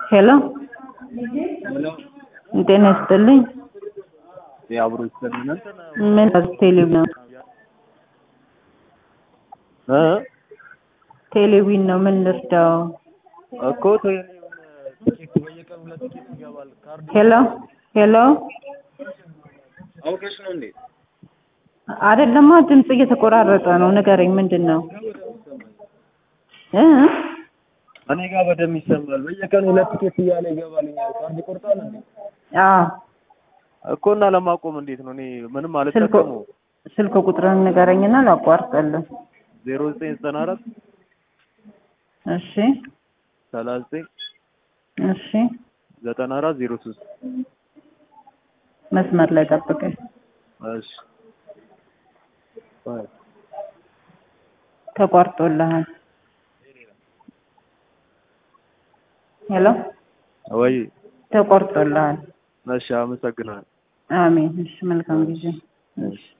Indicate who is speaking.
Speaker 1: ሄሎ ጤና ይስጥልኝ።
Speaker 2: ያብሩ ይስጥልኝ።
Speaker 1: ምን ቴሌቪዥን ነው? ቴሌቪዥን ነው። ምን ልርዳው?
Speaker 2: እኮ ቲኬት በየቀኑ ሁለት ቲኬት ይገባል። ካርድ
Speaker 1: ሄሎ
Speaker 2: አውቀሽ ነው እንዴ?
Speaker 1: አይደለም፣ ድምጽ እየተቆራረጠ ነው። ንገረኝ፣ ምንድነው?
Speaker 2: እኔ ጋር በደም ይሰማል። በየቀኑ ሁለት ቲኬት እያለ ይገባልኛል። ካርድ ይቆርጣል እንዴ?
Speaker 1: አዎ
Speaker 2: እኮ እና ለማቆም እንዴት ነው? እኔ ምንም አልተጠቀመው።
Speaker 1: ስልክ ቁጥርን ንገረኝና ላቋርጥልህ።
Speaker 2: 0994
Speaker 1: እሺ
Speaker 2: 39
Speaker 1: እሺ
Speaker 2: 9403
Speaker 1: መስመር ላይ ጠብቀኝ።
Speaker 2: እሺ
Speaker 1: ተቋርጦልሃል። ሄሎ
Speaker 2: ወይ
Speaker 1: ተቋርጦልሃል።
Speaker 2: እሺ፣ አመሰግናለሁ።
Speaker 1: አሜን። እሺ፣ መልካም ጊዜ።
Speaker 2: እሺ